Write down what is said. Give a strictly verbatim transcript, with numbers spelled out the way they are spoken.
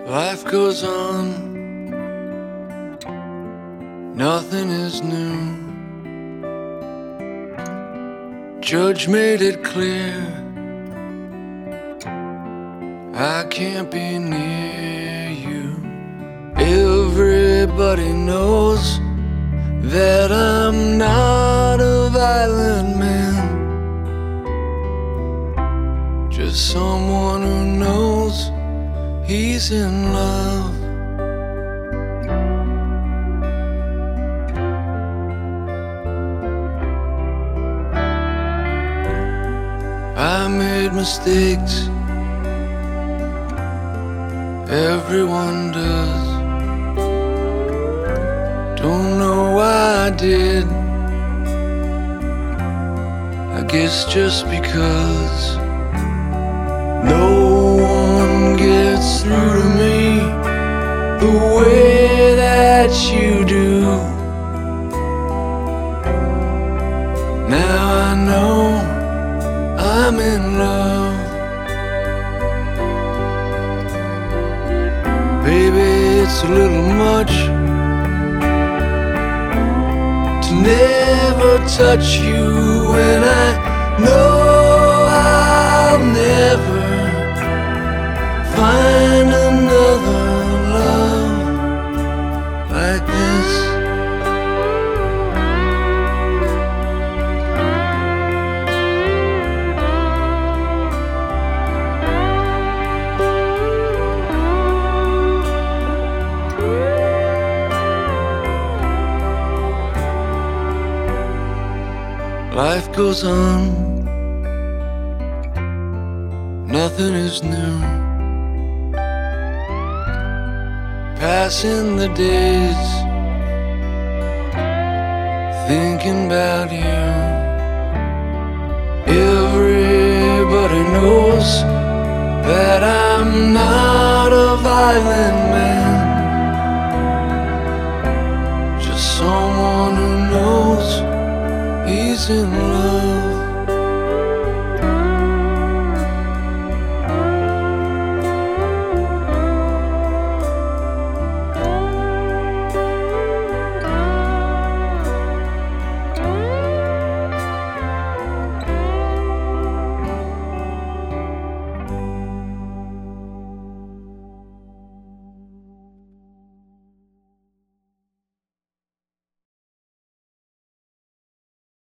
Life goes on, nothing is new. Judge made it clear I can't be near you. Everybody knows that I'm not a violent man, just someone who knows he's in love. I made mistakes, everyone does. Don't know why I did, I guess just because. No one gets through to me the way that you do. Now I know I'm in love. Baby, it's a little much to never touch you when I know I'll never find another love like this. Life goes on, nothing is new. Passing the days, thinking about you. Everybody knows that I'm not a violent man, just someone who knows he's in love.